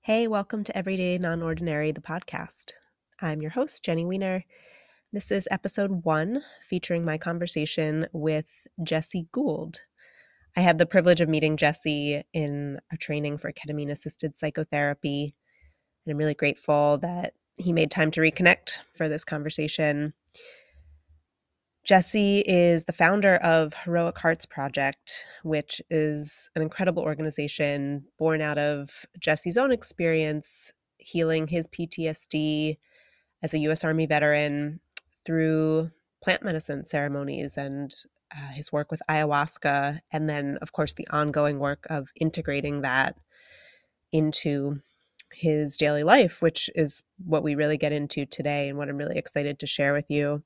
Hey, welcome to Everyday Non-Ordinary, the podcast. I'm your host, Jenny Weiner. This is episode 1, featuring my conversation with Jesse Gould. I had the privilege of meeting Jesse in a training for ketamine-assisted psychotherapy, and I'm really grateful that he made time to reconnect for this conversation. Jesse is the founder of Heroic Hearts Project, which is an incredible organization born out of Jesse's own experience healing his PTSD as a U.S. Army veteran through plant medicine ceremonies and his work with ayahuasca, and then, of course, the ongoing work of integrating that into his daily life, which is what we really get into today and what I'm really excited to share with you.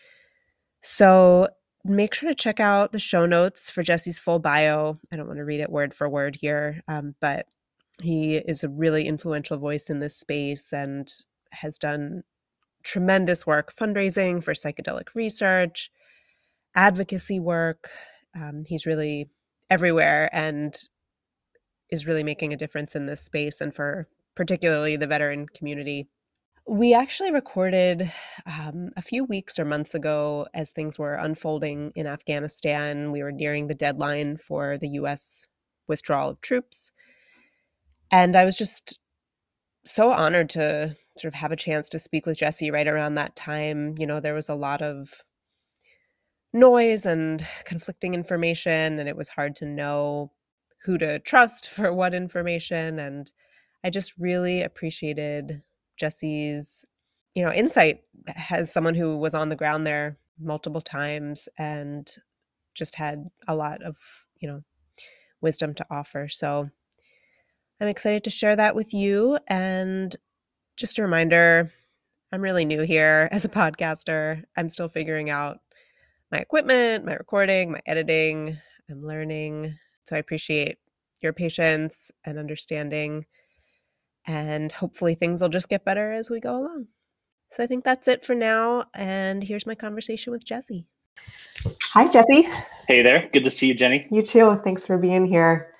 So make sure to check out the show notes for Jesse's full bio. I don't want to read it word for word here, but he is a really influential voice in this space and has done tremendous work fundraising for psychedelic research, advocacy work. He's really everywhere and is really making a difference in this space and for particularly the veteran community. We actually recorded a few weeks or months ago as things were unfolding in Afghanistan. We were nearing the deadline for the U.S. withdrawal of troops. And I was just so honored to sort of have a chance to speak with Jesse right around that time. You know, there was a lot of noise and conflicting information, and it was hard to know who to trust for what information. And I just really appreciated Jesse's, insight as someone who was on the ground there multiple times and just had a lot of, wisdom to offer. So I'm excited to share that with you. And just a reminder, I'm really new here as a podcaster. I'm still figuring out my equipment, my recording, my editing. I'm learning. So I appreciate your patience and understanding. And hopefully things will just get better as we go along. So I think that's it for now. And here's my conversation with Jesse. Hi, Jesse. Hey there. Good to see you, Jenny. You too. Thanks for being here.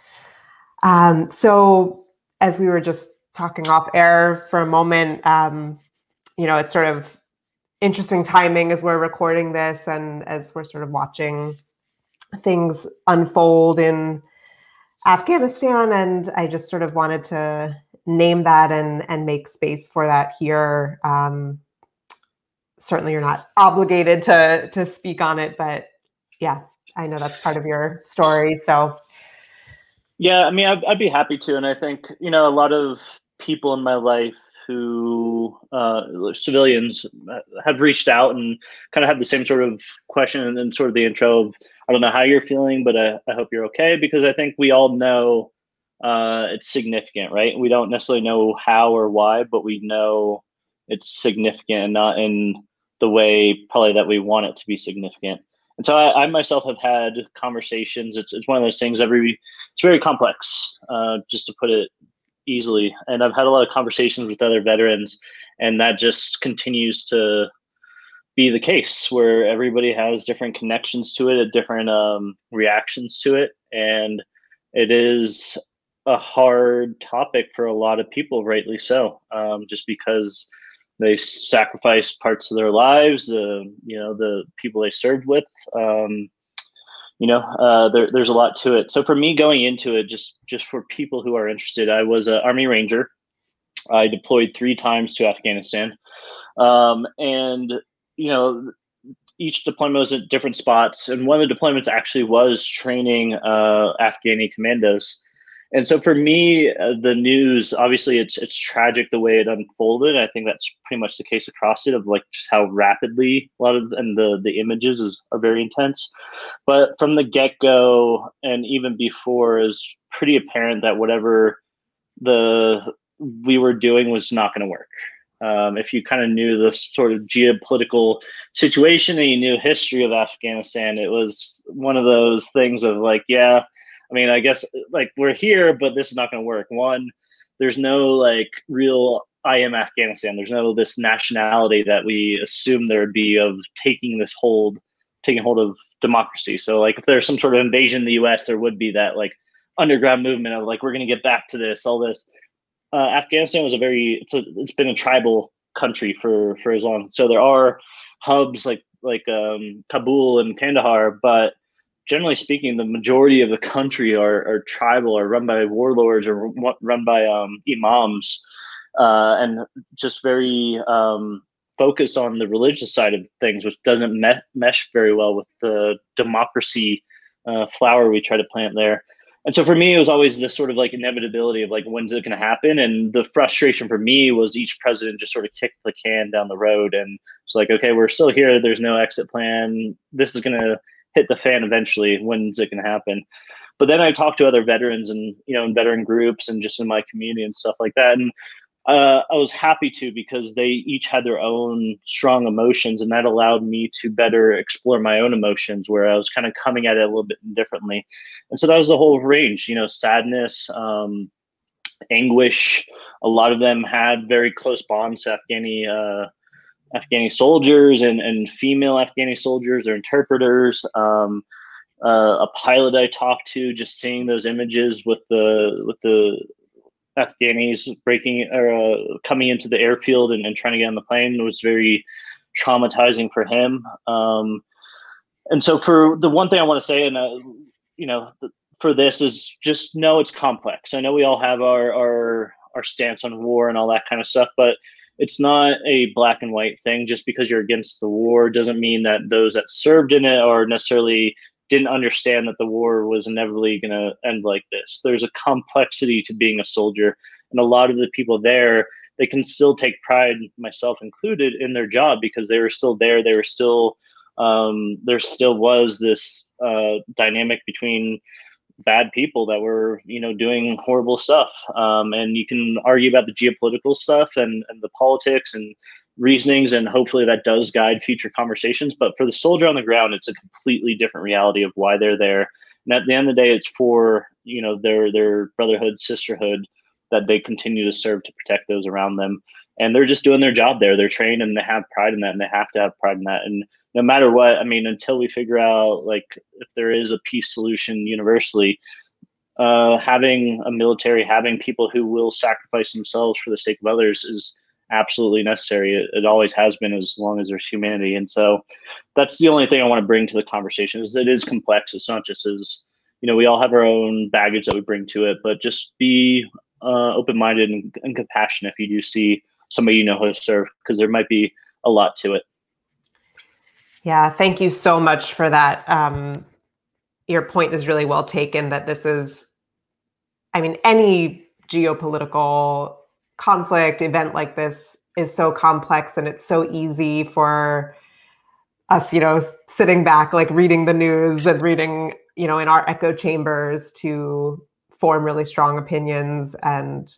So as we were just talking off air for a moment, it's sort of interesting timing as we're recording this and as we're sort of watching things unfold in Afghanistan. And I just sort of wanted to name that and make space for that here. Certainly you're not obligated to speak on it, but yeah, I know that's part of your story. So yeah, I mean, I'd be happy to. And I think, a lot of people in my life who, civilians, have reached out and kind of had the same sort of question and sort of the intro of, I don't know how you're feeling, but I hope you're okay. Because I think we all know it's significant, right? We don't necessarily know how or why, but we know it's significant and not in the way probably that we want it to be significant. And so I myself have had conversations. It's one of those things it's very complex, just to put it easily. And I've had a lot of conversations with other veterans, and that just continues to be the case where everybody has different connections to it, different reactions to it. And it is a hard topic for a lot of people, rightly so, just because they sacrifice parts of their lives, the people they served with. There's a lot to it. So for me going into it, just for people who are interested, I was an Army Ranger. I deployed 3 times to Afghanistan. And, each deployment was at different spots. And one of the deployments actually was training Afghani commandos. And so for me, the news, obviously it's tragic the way it unfolded. I think that's pretty much the case across it, of like just how rapidly a lot of, and the images are very intense. But from the get-go and even before, is pretty apparent that whatever we were doing was not going to work. If you kind of knew the sort of geopolitical situation and you knew history of Afghanistan, it was one of those things of like, yeah, I mean, I guess like we're here, but this is not going to work. One, there's no like real I am Afghanistan. There's no this nationality that we assume there would be of taking hold of democracy. So like if there's some sort of invasion in the US, there would be that like underground movement of like, we're going to get back to this, all this. Afghanistan was it's been a tribal country for as long. So there are hubs like Kabul and Kandahar, but generally speaking, the majority of the country are tribal, or run by warlords, or run by imams, and just very focused on the religious side of things, which doesn't mesh very well with the democracy flower we try to plant there. And so for me, it was always this sort of like inevitability of like, when's it going to happen? And the frustration for me was each president just sort of kicked the can down the road. And it's like, okay, we're still here. There's no exit plan. This is going to hit the fan eventually. When's it going to happen? But then I talked to other veterans and, in veteran groups and just in my community and stuff like that. And I was happy to, because they each had their own strong emotions, and that allowed me to better explore my own emotions, where I was kind of coming at it a little bit differently. And so that was the whole range, sadness, anguish. A lot of them had very close bonds to Afghani soldiers and female Afghani soldiers, or interpreters. A pilot I talked to, just seeing those images with the Afghanis coming into the airfield and trying to get on the plane, was very traumatizing for him. And so for the one thing I want to say, and for this, is just know it's complex. I know we all have our stance on war and all that kind of stuff, but it's not a black and white thing. Just because you're against the war doesn't mean that those that served in it are necessarily didn't understand that the war was inevitably going to end like this. There's a complexity to being a soldier, and a lot of the people there, they can still take pride, myself included, in their job, because they were still there. They were still, there still was this dynamic between bad people that were, doing horrible stuff. And you can argue about the geopolitical stuff and the politics and reasonings, and hopefully that does guide future conversations. But for the soldier on the ground, it's a completely different reality of why they're there. And at the end of the day, it's for, their brotherhood, sisterhood, that they continue to serve to protect those around them. And they're just doing their job there. They're trained, and they have pride in that, and they have to have pride in that. And no matter what, until we figure out, like, if there is a peace solution universally, having a military, having people who will sacrifice themselves for the sake of others is absolutely necessary. It always has been, as long as there's humanity. And so that's the only thing I want to bring to the conversation, is it is complex. It's not just as, we all have our own baggage that we bring to it, but just be open-minded and compassionate if you do see somebody how to serve, because there might be a lot to it. Yeah, thank you so much for that. Your point is really well taken, that this is, any geopolitical conflict event like this is so complex, and it's so easy for us, sitting back, like reading the news and reading, in our echo chambers, to form really strong opinions. And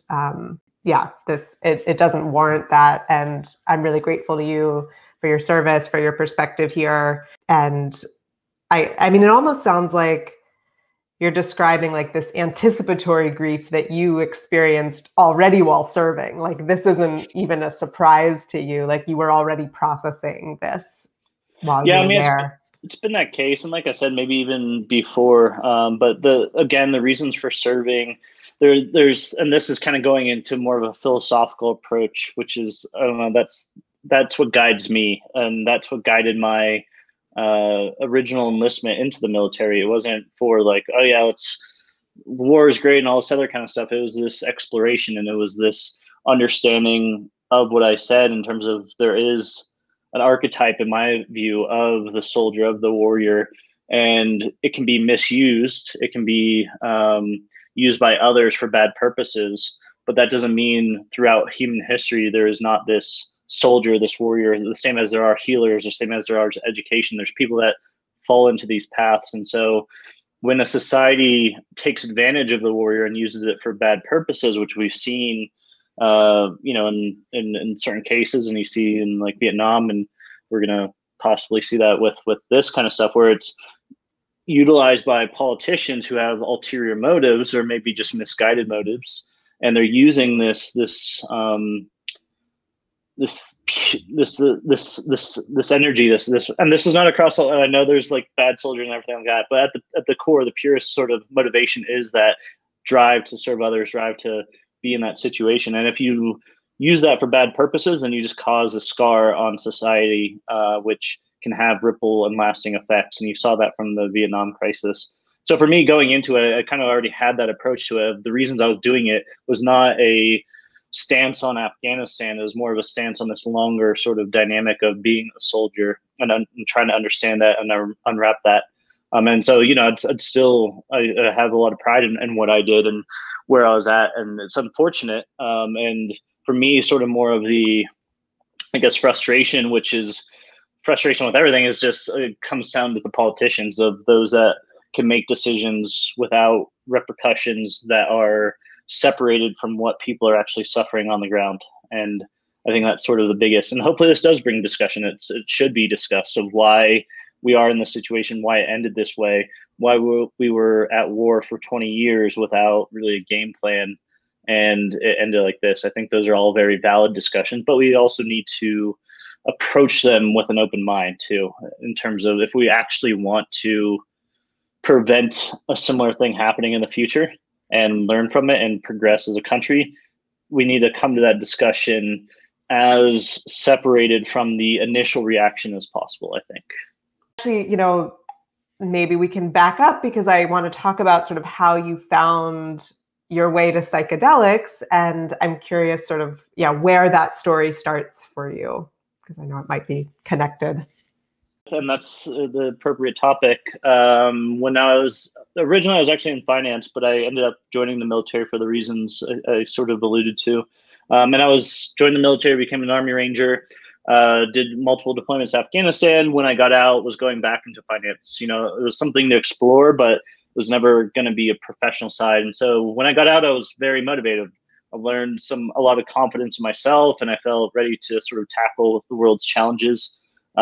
it doesn't warrant that. And I'm really grateful to you for your service, for your perspective here. And it almost sounds like you're describing like this anticipatory grief that you experienced already while serving. Like, this isn't even a surprise to you. Like, you were already processing this while you were there. It's been that case. And like I said, maybe even before, but the reasons for serving, there's, and this is kind of going into more of a philosophical approach, which is, I don't know, that's what guides me. And that's what guided my original enlistment into the military. It wasn't for like, oh yeah, war is great and all this other kind of stuff. It was this exploration, and it was this understanding of what I said, in terms of there is an archetype, in my view, of the soldier, of the warrior, and it can be misused. It can be used by others for bad purposes, but that doesn't mean throughout human history there is not this soldier, this warrior, the same as there are healers, the same as there are education. There's people that fall into these paths. And so when a society takes advantage of the warrior and uses it for bad purposes, which we've seen, in certain cases, and you see in like Vietnam, and we're going to possibly see that with this kind of stuff, where it's utilized by politicians who have ulterior motives, or maybe just misguided motives, and they're using this energy, and this is not across all. I know there's like bad soldiers and everything like that, but at the core, the purest sort of motivation is that drive to serve others, drive to be in that situation. And if you use that for bad purposes, then you just cause a scar on society, which can have ripple and lasting effects. And you saw that from the Vietnam crisis. So for me, going into it, I kind of already had that approach to it. The reasons I was doing it was not a stance on Afghanistan. It was more of a stance on this longer sort of dynamic of being a soldier and trying to understand that and unwrap that. And so, you know, I have a lot of pride in what I did and where I was at. And it's unfortunate. And for me, sort of more of the, I guess, frustration, which is frustration with everything, is just, it comes down to the politicians, of those that can make decisions without repercussions that are separated from what people are actually suffering on the ground. And I think that's sort of the biggest, and hopefully this does bring discussion. It should be discussed of why we are in this situation, why it ended this way, why we were at war for 20 years without really a game plan, and it ended like this. I think those are all very valid discussions, but we also need to approach them with an open mind too, in terms of if we actually want to prevent a similar thing happening in the future and learn from it and progress as a country, we need to come to that discussion as separated from the initial reaction as possible, I think. Actually, you know, maybe we can back up, because I want to talk about sort of how you found your way to psychedelics. And I'm curious sort of, where that story starts for you, because I know it might be connected. And that's the appropriate topic. When I was actually in finance, but I ended up joining the military for the reasons I sort of alluded to. And I joined the military, became an Army Ranger, did multiple deployments to Afghanistan. When I got out, was going back into finance. You know, it was something to explore, but it was never going to be a professional side. And so when I got out, I was very motivated. I learned a lot of confidence in myself, and I felt ready to sort of tackle the world's challenges.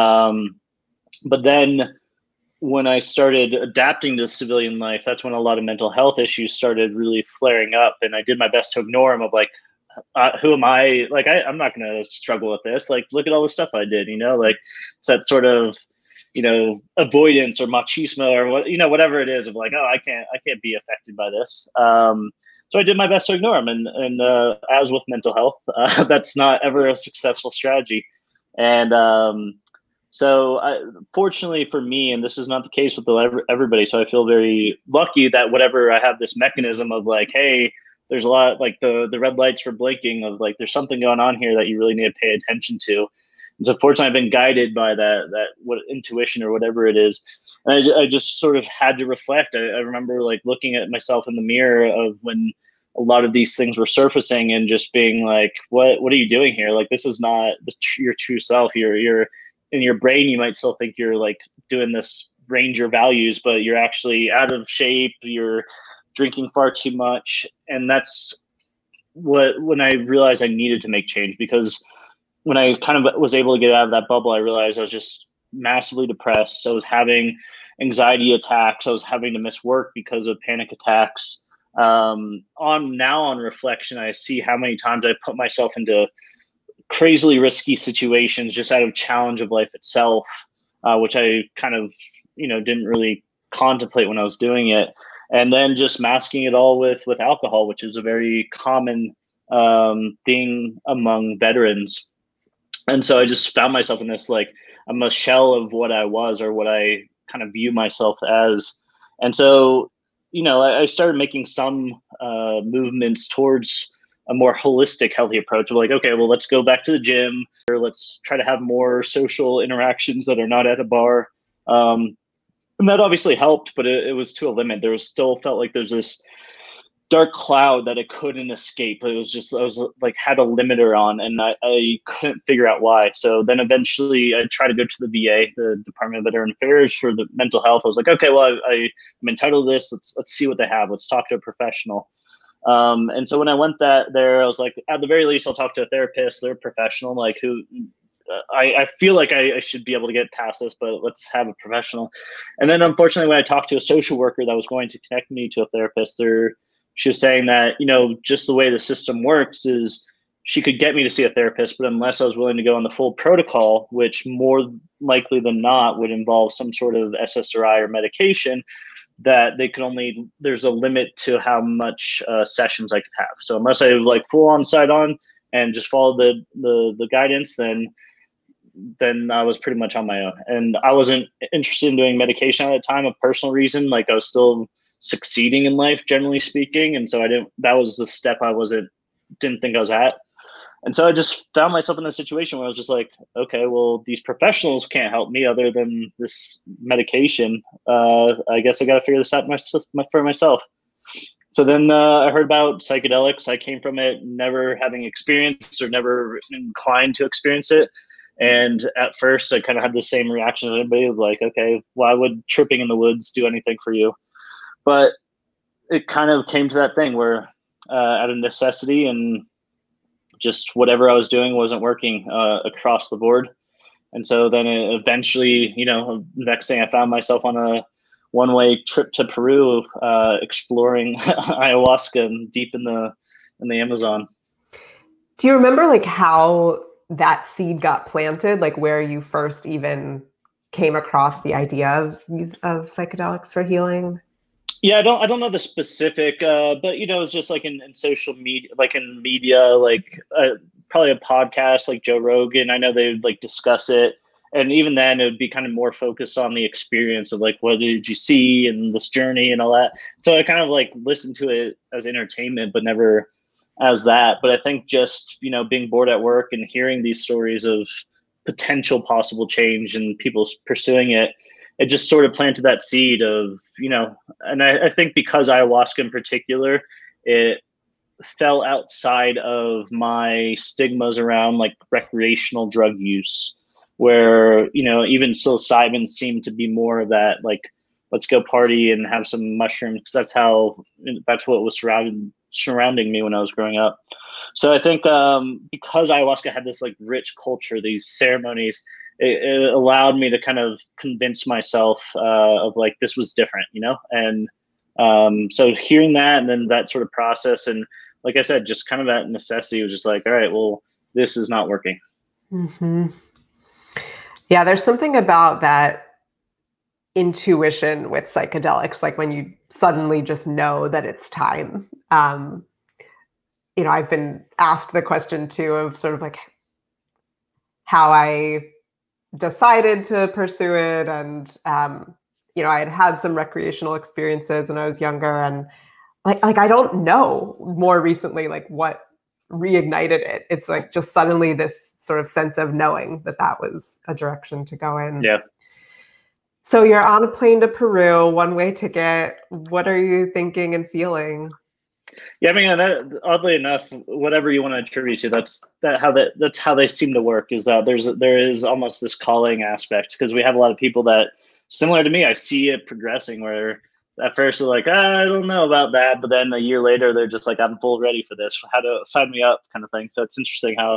But then when I started adapting to civilian life, that's when a lot of mental health issues started really flaring up. And I did my best to ignore them, of like, who am I? Like, I'm not going to struggle with this. Like, look at all the stuff I did, you know, like it's that sort of, you know, avoidance or machismo or what, you know, whatever it is, of like, oh, I can't be affected by this. So I did my best to ignore them. And as with mental health, that's not ever a successful strategy. And, so fortunately for me, and this is not the case with everybody, so I feel very lucky that whatever I have this mechanism of like, hey, there's a lot, like the red lights for blinking, of like, there's something going on here that you really need to pay attention to. And so fortunately, I've been guided by that what intuition or whatever it is. And I just sort of had to reflect. I remember like looking at myself in the mirror of when a lot of these things were surfacing and just being like, what are you doing here? Like, this is not your true self. You're in your brain, you might still think you're like doing this Ranger values, but you're actually out of shape. You're drinking far too much. And that's when I realized I needed to make change, because when I kind of was able to get out of that bubble, I realized I was just massively depressed. I was having anxiety attacks. I was having to miss work because of panic attacks. On reflection, I see how many times I put myself into crazily risky situations just out of challenge of life itself, which I kind of, didn't really contemplate when I was doing it. And then just masking it all with alcohol, which is a very common thing among veterans. And so I just found myself in this, like, I'm a shell of what I was, or what I kind of view myself as. And so, I started making some movements towards a more holistic, healthy approach of like, okay, well, let's go back to the gym, or let's try to have more social interactions that are not at a bar. And that obviously helped, but it was to a limit. There was still felt like there's this dark cloud that I couldn't escape. It was just, I was like, had a limiter on, and I couldn't figure out why. So then eventually I tried to go to the VA, the Department of Veteran Affairs, for the mental health. I was like, okay, well, I'm entitled to this. Let's see what they have. Let's talk to a professional. And so when I went there, I was like, at the very least, I'll talk to a therapist. They're a professional, like who I feel like I should be able to get past this, but let's have a professional. And then unfortunately, when I talked to a social worker that was going to connect me to a therapist, she was saying that, just the way the system works is she could get me to see a therapist, but unless I was willing to go on the full protocol, which more likely than not would involve some sort of SSRI or medication, that there's a limit to how much sessions I could have. So unless I like full on side on and just follow the guidance, then I was pretty much on my own. And I wasn't interested in doing medication at the time, a personal reason. Like I was still succeeding in life, generally speaking. And so that was the step didn't think I was at. And so I just found myself in a situation where I was just like, okay, well, these professionals can't help me other than this medication. I guess I got to figure this out for myself. So then I heard about psychedelics. I came from it never having experienced or never inclined to experience it. And at first I kind of had the same reaction as everybody of like, okay, why would tripping in the woods do anything for you? But it kind of came to that thing where out of necessity and just whatever I was doing wasn't working across the board. And so then eventually, next thing I found myself on a one-way trip to Peru, exploring ayahuasca and deep in the Amazon. Do you remember like how that seed got planted, like where you first even came across the idea of psychedelics for healing? Yeah, I don't know the specific, but it's just like in social media, like in media, like probably a podcast like Joe Rogan. I know they would like discuss it, and even then it would be kind of more focused on the experience of like what did you see and this journey and all that. So I kind of like listened to it as entertainment, but never as that. But I think just being bored at work and hearing these stories of potential possible change and people pursuing it. It just sort of planted that seed of, and I think because ayahuasca in particular, it fell outside of my stigmas around like recreational drug use, where, even psilocybin seemed to be more of that, like, let's go party and have some mushrooms. That's what was surrounding me when I was growing up. So I think because ayahuasca had this like rich culture, these ceremonies, it allowed me to kind of convince myself of like this was different, and so hearing that and then that sort of process and like I said, just kind of that necessity was just like, all right, well, this is not working. Mm-hmm. Yeah, there's something about that intuition with psychedelics, like when you suddenly just know that it's time. I've been asked the question too of sort of like how I decided to pursue it. And, I had some recreational experiences when I was younger, and like, I don't know more recently, like what reignited it. It's like just suddenly this sort of sense of knowing that was a direction to go in. Yeah. So you're on a plane to Peru, one-way ticket. What are you thinking and feeling? Yeah, I mean, that, oddly enough, whatever you want to attribute to, that's how they seem to work. Is that there is almost this calling aspect, because we have a lot of people that, similar to me, I see it progressing where at first they're like, I don't know about that, but then a year later they're just like, I'm full ready for this. How to sign me up, kind of thing. So it's interesting how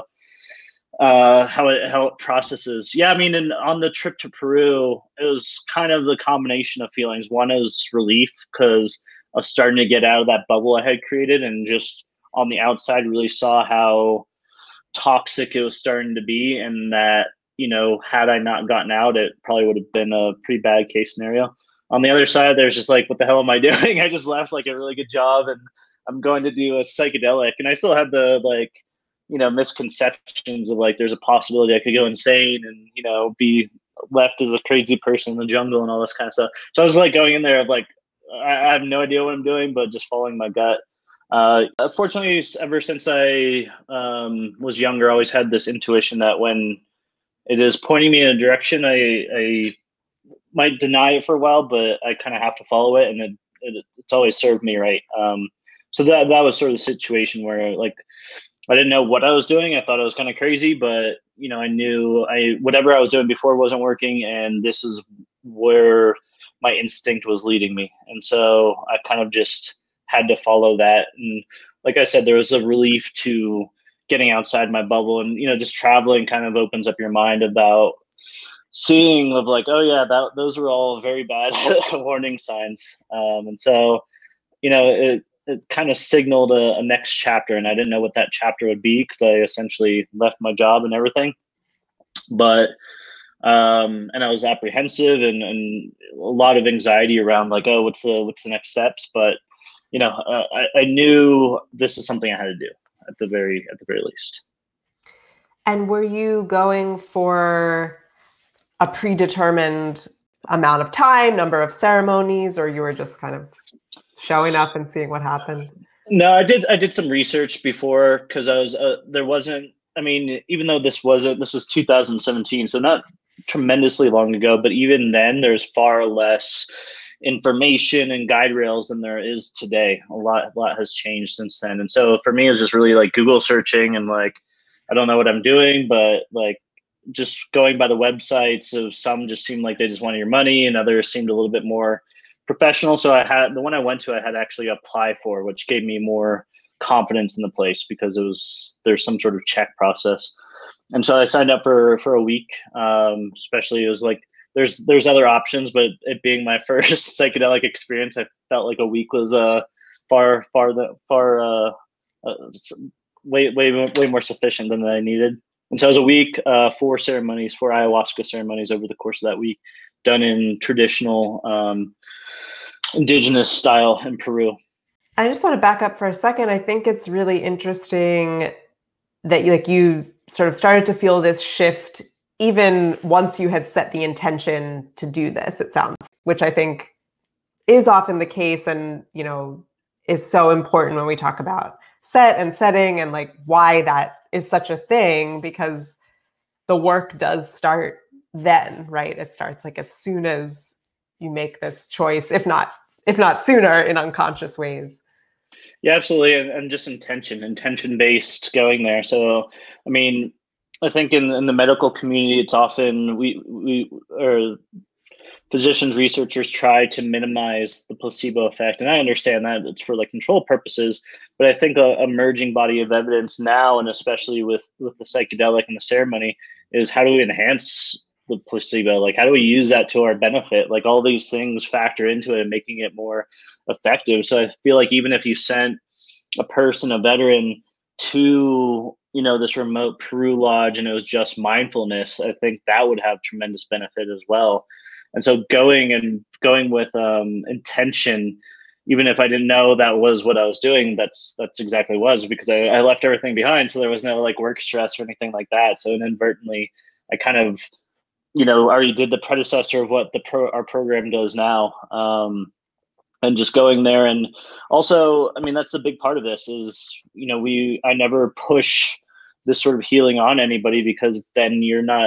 it processes. Yeah, I mean, and on the trip to Peru, it was kind of the combination of feelings. One is relief because I was starting to get out of that bubble I had created, and just on the outside really saw how toxic it was starting to be, and that, had I not gotten out, it probably would have been a pretty bad case scenario. On the other side, there's just like, what the hell am I doing? I just left like a really good job and I'm going to do a psychedelic. And I still had the misconceptions of like, there's a possibility I could go insane and, be left as a crazy person in the jungle and all this kind of stuff. So I was like going in there of like, I have no idea what I'm doing, but just following my gut. Fortunately, ever since I was younger, I always had this intuition that when it is pointing me in a direction, I might deny it for a while, but I kind of have to follow it, and it's always served me right. So that was sort of the situation where like I didn't know what I was doing. I thought I was kind of crazy, but I knew whatever I was doing before wasn't working, and this is where my instinct was leading me. And so I kind of just had to follow that. And like I said, there was a relief to getting outside my bubble, and just traveling kind of opens up your mind about seeing of like, oh yeah, those were all very bad warning signs. And so, it kind of signaled a next chapter, and I didn't know what that chapter would be because I essentially left my job and everything. But And I was apprehensive and a lot of anxiety around like, oh, what's the next steps? But I knew this is something I had to do at the very least. And were you going for a predetermined amount of time, number of ceremonies, or you were just kind of showing up and seeing what happened? No, I did some research before, because I was there wasn't. I mean, even though this was 2017, so not tremendously long ago, but even then, there's far less information and guide rails than there is today. A lot has changed since then, and so for me, it was just really like Google searching and like, I don't know what I'm doing, but like just going by the websites of some just seemed like they just wanted your money, and others seemed a little bit more professional. So I had the one I went to, I had actually apply for, which gave me more confidence in the place because there's some sort of check process. And so I signed up for a week. Especially it was like there's other options, but it being my first psychedelic experience, I felt like a week was way more sufficient than I needed. And so it was a week, 4 ayahuasca ceremonies over the course of that week, done in traditional indigenous style in Peru. I just want to back up for a second. I think it's really interesting that you sort of started to feel this shift even once you had set the intention to do this, it sounds, which I think is often the case and, is so important when we talk about set and setting and like why that is such a thing, because the work does start then, right? It starts like as soon as you make this choice, if not sooner, in unconscious ways. Yeah, absolutely. And just intention based going there. So, I mean, I think in the medical community, it's often we or physicians, researchers try to minimize the placebo effect. And I understand that it's for like control purposes, but I think a emerging body of evidence now, and especially with the psychedelic and the ceremony, is how do we enhance the placebo? Like, how do we use that to our benefit? Like, all these things factor into it and making it more effective. So I feel like even if you sent a veteran to, this remote Peru lodge and it was just mindfulness, I think that would have tremendous benefit as well. And so going with intention, even if I didn't know that was what I was doing, that's exactly what it was, because I left everything behind. So there was no like work stress or anything like that. So inadvertently, I kind of, already did the predecessor of what our program does now. And just going there. And also, I mean, that's the big part of this is, I never push this sort of healing on anybody, because then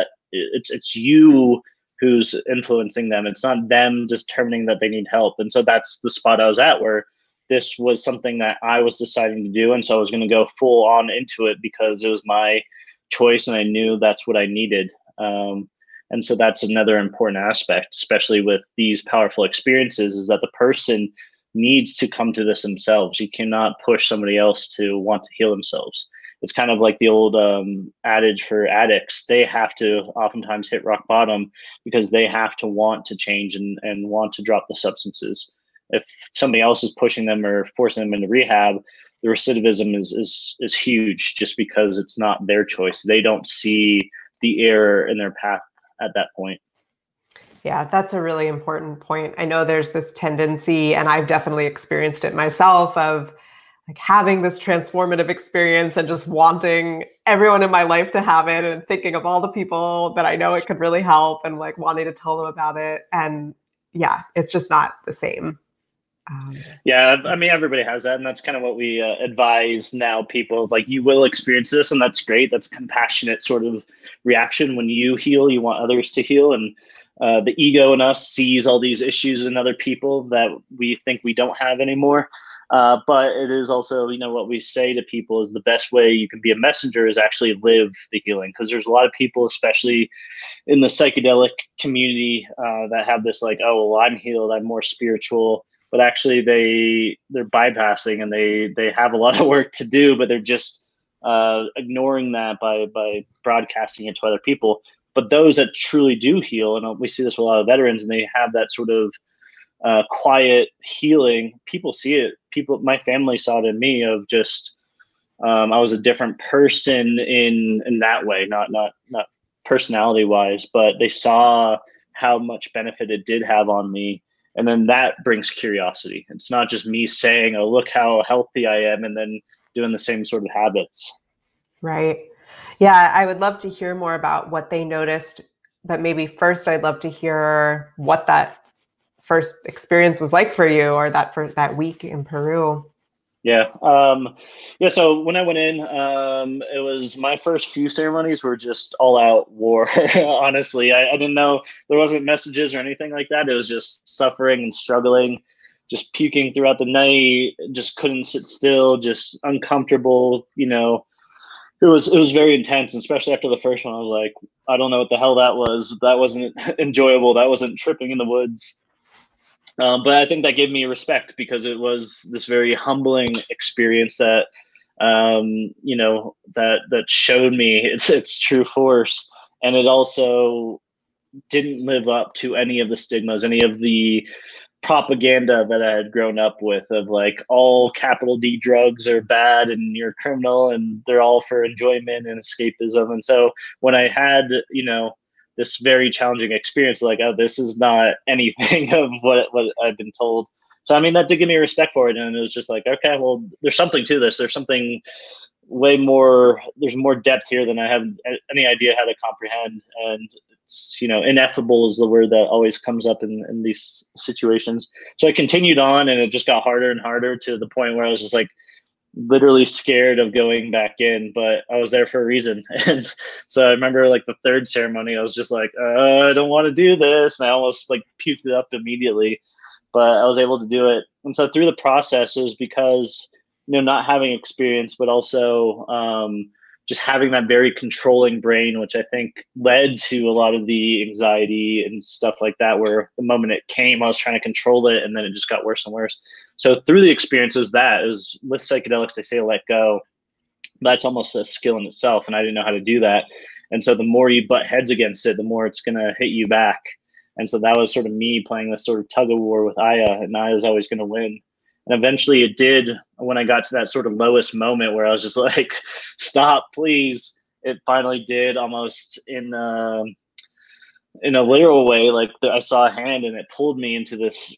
it's you who's influencing them. It's not them determining that they need help. And so that's the spot I was at, where this was something that I was deciding to do. And so I was going to go full on into it because it was my choice and I knew that's what I needed. And so that's another important aspect, especially with these powerful experiences, is that the person needs to come to this themselves. You cannot push somebody else to want to heal themselves. It's kind of like the old adage for addicts. They have to oftentimes hit rock bottom because they have to want to change and want to drop the substances. If somebody else is pushing them or forcing them into rehab, the recidivism is huge, just because it's not their choice. They don't see the error in their path at that point. Yeah, that's a really important point. I know there's this tendency, and I've definitely experienced it myself, of like having this transformative experience and just wanting everyone in my life to have it, and thinking of all the people that I know it could really help and like wanting to tell them about it. And yeah, it's just not the same. Yeah, I mean, everybody has that. And that's kind of what we advise now people. Like, you will experience this, and that's great. That's a compassionate sort of reaction. When you heal, you want others to heal. And the ego in us sees all these issues in other people that we think we don't have anymore. But it is also, what we say to people is the best way you can be a messenger is actually live the healing. Because there's a lot of people, especially in the psychedelic community, that have this like, oh, well, I'm healed, I'm more spiritual. But actually they're bypassing, and they have a lot of work to do, but they're just ignoring that by broadcasting it to other people. But those that truly do heal, and we see this with a lot of veterans, and they have that sort of quiet healing, people see it. My family saw it in me, of just I was a different person in that way, not personality wise, but they saw how much benefit it did have on me. And then that brings curiosity. It's not just me saying, oh, look how healthy I am, and then doing the same sort of habits. Right. Yeah, I would love to hear more about what they noticed, but maybe first I'd love to hear what that first experience was like for you, or that week in Peru. Yeah. So when I went in, it was my first few ceremonies were just all out war. Honestly, I didn't know there wasn't messages or anything like that. It was just suffering and struggling, just puking throughout the night, just couldn't sit still, just uncomfortable. It was very intense, and especially after the first one, I was like, I don't know what the hell that was. That wasn't enjoyable. That wasn't tripping in the woods. But I think that gave me respect because it was this very humbling experience that, that showed me its true force. And it also didn't live up to any of the stigmas, any of the propaganda that I had grown up with of like all capital D drugs are bad and you're a criminal and they're all for enjoyment and escapism. And so when I had, this very challenging experience, like, oh, this is not anything of what I've been told. So, I mean, that did give me respect for it. And it was just like, okay, well, there's something to this. There's something way more, there's more depth here than I have any idea how to comprehend. And it's, ineffable is the word that always comes up in these situations. So I continued on, and it just got harder and harder to the point where I was just like, literally scared of going back in, but I was there for a reason. And so I remember like the third ceremony, I was just like, I don't want to do this. And I almost like puked it up immediately, but I was able to do it. And so through the process, it was because, not having experience, but also just having that very controlling brain, which I think led to a lot of the anxiety and stuff like that, where the moment it came, I was trying to control it, and then it just got worse and worse. So through the experiences, it was with psychedelics, they say let go. That's almost a skill in itself, and I didn't know how to do that. And so the more you butt heads against it, the more it's going to hit you back. And so that was sort of me playing this sort of tug of war with Aya, and Aya's always going to win. And eventually it did, when I got to that sort of lowest moment where I was just like, stop, please. It finally did, almost in a literal way. Like I saw a hand and it pulled me into this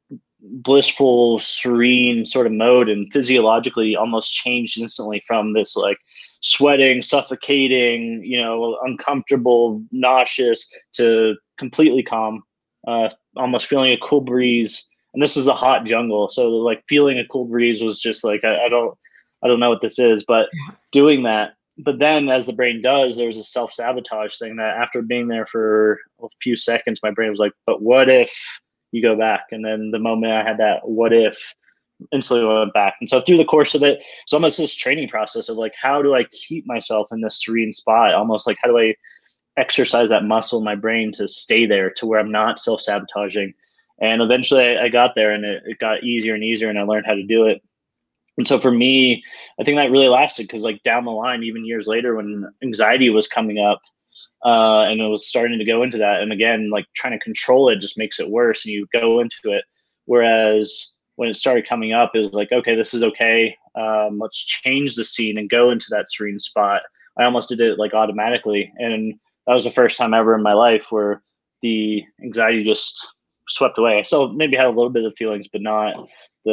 blissful, serene sort of mode, and physiologically almost changed instantly from this like sweating, suffocating, uncomfortable, nauseous, to completely calm, almost feeling a cool breeze. And this is a hot jungle, so like feeling a cool breeze was just like, I don't know what this is, but doing that. But then as the brain does, there's a self-sabotage thing that after being there for a few seconds, my brain was like, but what if you go back? And then the moment I had that what if, instantly went back. And so through the course of it, it's almost this training process of like, how do I keep myself in this serene spot? Almost like, how do I exercise that muscle in my brain to stay there, to where I'm not self-sabotaging? And eventually I got there, and it got easier and easier, and I learned how to do it. And so for me, I think that really lasted, because like down the line, even years later, when anxiety was coming up, and it was starting to go into that, and again, like trying to control it just makes it worse, and you go into it. Whereas when it started coming up, it was like, okay, this is okay. Let's change the scene and go into that serene spot. I almost did it like automatically. And that was the first time ever in my life where the anxiety just swept away. I still maybe had a little bit of feelings, but not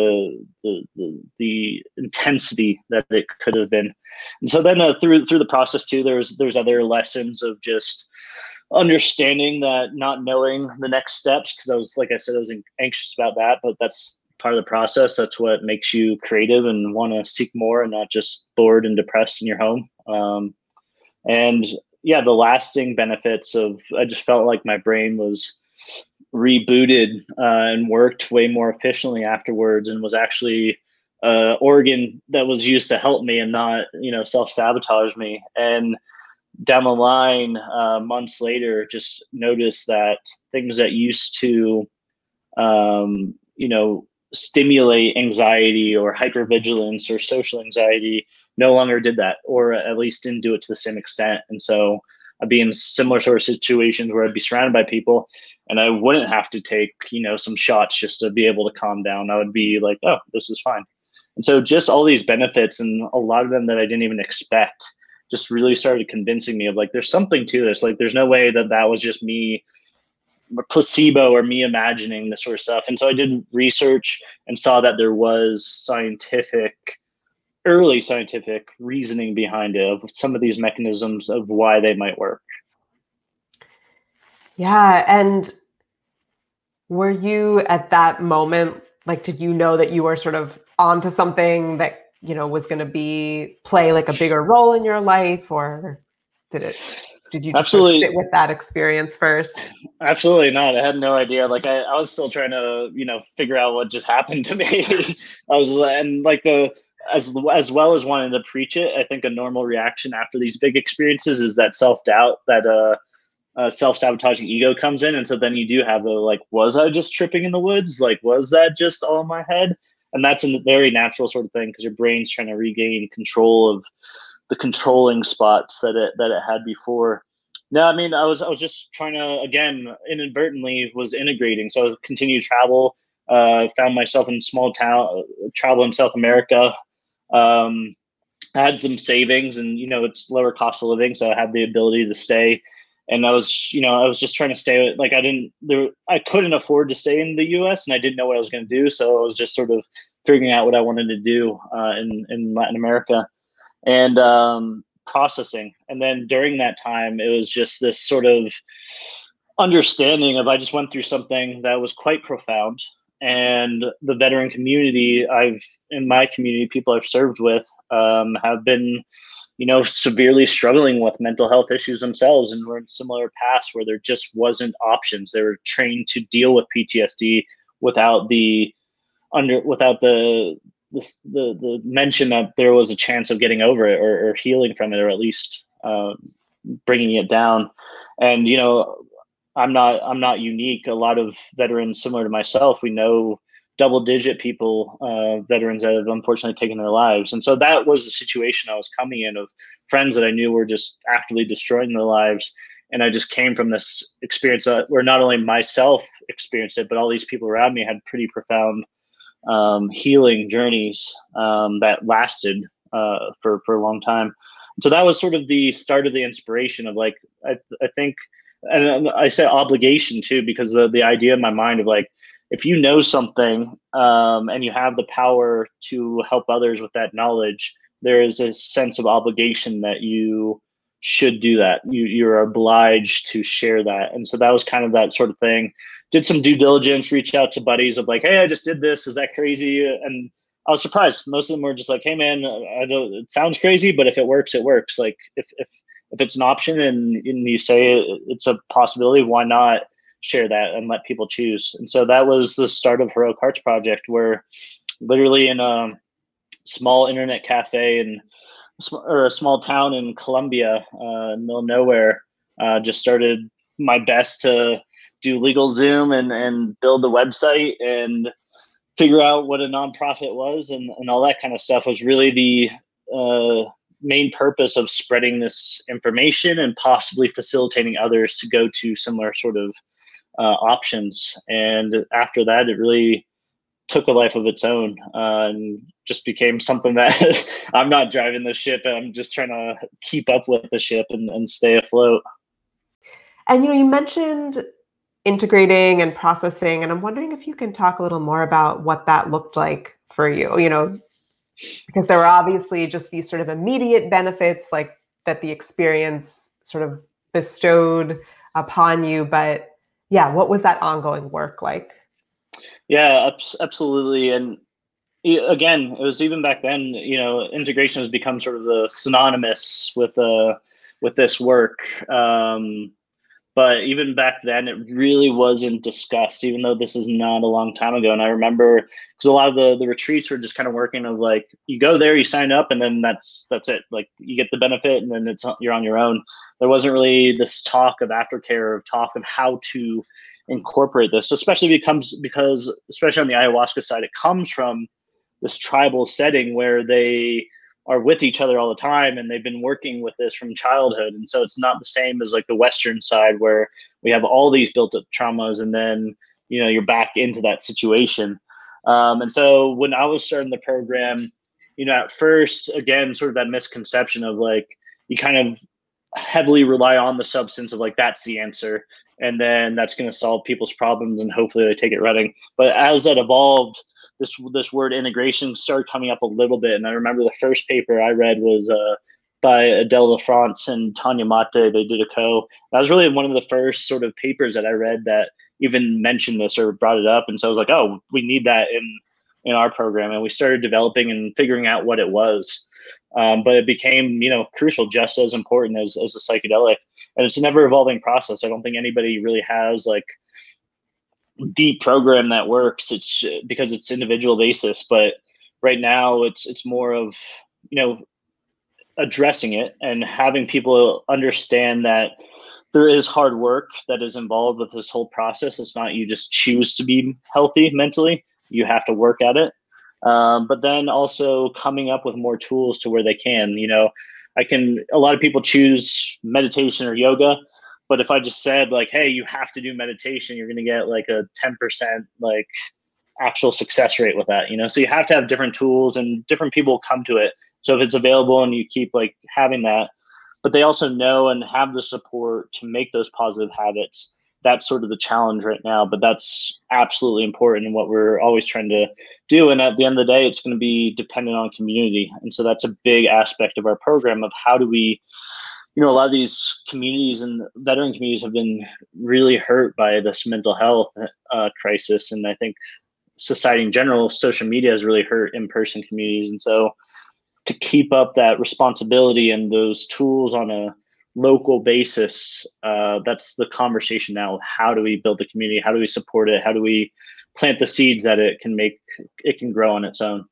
the intensity that it could have been. And so then through the process too, there's other lessons of just understanding that, not knowing the next steps, because I was, like I said, I was anxious about that, but that's part of the process. That's what makes you creative and want to seek more, and not just bored and depressed in your home. And yeah, the lasting benefits of, I just felt like my brain was rebooted and worked way more efficiently afterwards, and was actually organ that was used to help me and not, self-sabotage me. And down the line, months later, just noticed that things that used to, stimulate anxiety or hypervigilance or social anxiety no longer did that, or at least didn't do it to the same extent. And so I'd be in similar sort of situations where I'd be surrounded by people, and I wouldn't have to take, some shots just to be able to calm down. I would be like, oh, this is fine. And so just all these benefits, and a lot of them that I didn't even expect, just really started convincing me of like, there's something to this. Like, there's no way that that was just me, placebo, or me imagining this sort of stuff. And so I did research and saw that there was early scientific reasoning behind it, of some of these mechanisms of why they might work. Yeah. And were you at that moment, like, did you know that you were sort of onto something that, you know, was going to play like a bigger role in your life, or did you just sort of sit with that experience first? Absolutely not. I had no idea. Like, I was still trying to, figure out what just happened to me. As well as wanting to preach it, I think a normal reaction after these big experiences is that self-doubt, that self-sabotaging ego comes in. And so then you do have the, like, was I just tripping in the woods? Like, was that just all in my head? And that's a very natural sort of thing, because your brain's trying to regain control of the controlling spots that it had before. No, I mean, I was just trying to, again, inadvertently was integrating. So I continued to travel, found myself in small town, travel in South America. I had some savings, and, it's lower cost of living, so I had the ability to stay. And I was just trying to stay. Like, I couldn't afford to stay in the U.S., and I didn't know what I was going to do. So I was just sort of figuring out what I wanted to do in Latin America, and processing. And then during that time, it was just this sort of understanding of, I just went through something that was quite profound. And the veteran community, in my community, people I've served with, have been, severely struggling with mental health issues themselves, and were in similar paths where there just wasn't options. They were trained to deal with PTSD without the mention that there was a chance of getting over it, or healing from it, or at least bringing it down. And, I'm not unique. A lot of veterans similar to myself, we know double-digit people, veterans that have unfortunately taken their lives. And so that was the situation I was coming in, of friends that I knew were just actively destroying their lives. And I just came from this experience where not only myself experienced it, but all these people around me had pretty profound healing journeys that lasted for a long time. So that was sort of the start of the inspiration of, like, I think, and I say obligation too, because the idea in my mind of, like, if you know something and you have the power to help others with that knowledge, there is a sense of obligation that you should do that. You're obliged to share that. And so that was kind of that sort of thing. Did some due diligence, reach out to buddies of, like, hey, I just did this. Is that crazy? And I was surprised. Most of them were just like, hey, man, it sounds crazy, but if it works, it works. Like, if it's an option and you say it's a possibility, why not share that and let people choose? And so that was the start of Heroic Hearts Project, where literally in a small internet cafe or a small town in Colombia, in the middle of nowhere, just started my best to do LegalZoom and build the website and figure out what a nonprofit was, and all that kind of stuff. Was really the main purpose of spreading this information and possibly facilitating others to go to similar sort of options. And after that, it really took a life of its own, and just became something that I'm not driving the ship. I'm just trying to keep up with the ship and stay afloat. And, you mentioned integrating and processing, and I'm wondering if you can talk a little more about what that looked like for you, because there were obviously just these sort of immediate benefits, like, that the experience sort of bestowed upon you. But yeah, what was that ongoing work like? Yeah, absolutely. And again, it was even back then, integration has become sort of the synonymous with this work. But even back then, it really wasn't discussed, even though this is not a long time ago. And I remember, because a lot of the retreats were just kind of working of, like, you go there, you sign up, and then that's it. Like, you get the benefit, and then you're on your own. There wasn't really this talk of aftercare, of talk of how to incorporate this, especially because especially on the ayahuasca side, it comes from this tribal setting where they are with each other all the time, and they've been working with this from childhood. And so it's not the same as, like, the Western side, where we have all these built up traumas, and then, you're back into that situation. And so when I was starting the program, at first, again, sort of that misconception of, like, you kind of heavily rely on the substance of like, that's the answer. And then that's going to solve people's problems and hopefully they take it running. But as that evolved, this word integration started coming up a little bit. And I remember the first paper I read was by Adele LaFrance and Tanya Mate. They did a that was really one of the first sort of papers that I read that even mentioned this or brought it up. And so I was like, oh, we need that in our program. And we started developing and figuring out what it was. But it became, crucial, just as important as a psychedelic. And it's an ever evolving process. I don't think anybody really has like deep program that works. It's because it's individual basis. But right now it's more of, addressing it and having people understand that there is hard work that is involved with this whole process. It's not you just choose to be healthy mentally. You have to work at it. But then also coming up with more tools to where they can, a lot of people choose meditation or yoga, but if I just said like, hey, you have to do meditation, you're going to get like a 10% like actual success rate with that, so you have to have different tools and different people come to it. So if it's available and you keep like having that, but they also know and have the support to make those positive habits, that's sort of the challenge right now, but that's absolutely important and what we're always trying to do. And at the end of the day, it's going to be dependent on community. And so that's a big aspect of our program of how do we, a lot of these communities and veteran communities have been really hurt by this mental health crisis. And I think society in general, social media has really hurt in-person communities. And so to keep up that responsibility and those tools on a local basis, that's the conversation now. How do we build the community? How do we support it? How do we plant the seeds that it can grow on its own?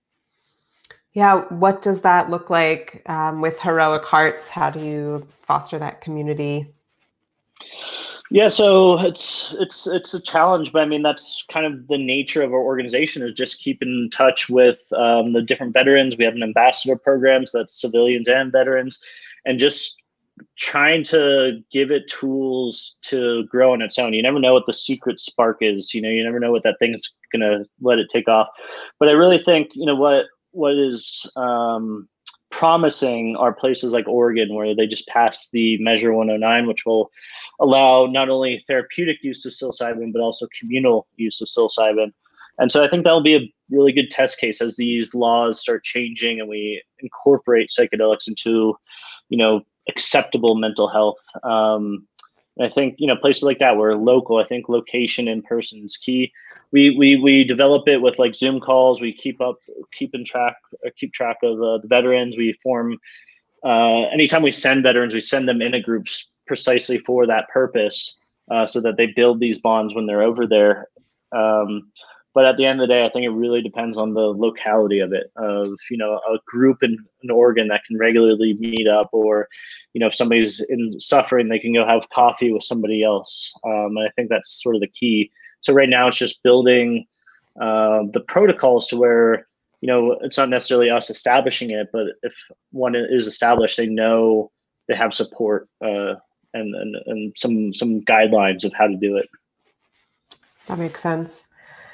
Yeah. What does that look like with Heroic Hearts? How do you foster that community? Yeah, so it's a challenge, but I mean, that's kind of the nature of our organization, is just keep in touch with the different veterans. We have an ambassador program, so that's civilians and veterans, and just trying to give it tools to grow on its own. You never know what the secret spark is. You never know what that thing's gonna let it take off. But I really think, what is promising are places like Oregon, where they just passed the Measure 109, which will allow not only therapeutic use of psilocybin, but also communal use of psilocybin. And so I think that'll be a really good test case as these laws start changing and we incorporate psychedelics into, acceptable mental health. I think, places like that where local, I think location in person is key. We develop it with like Zoom calls. We keep track of the veterans. We form, anytime we send veterans, we send them in a groups precisely for that purpose, so that they build these bonds when they're over there. But at the end of the day, I think it really depends on the locality of it, of, a group in Oregon that can regularly meet up, or, if somebody's in suffering, they can go have coffee with somebody else. And I think that's sort of the key. So right now it's just building the protocols to where, it's not necessarily us establishing it, but if one is established, they know they have support and some guidelines of how to do it. That makes sense.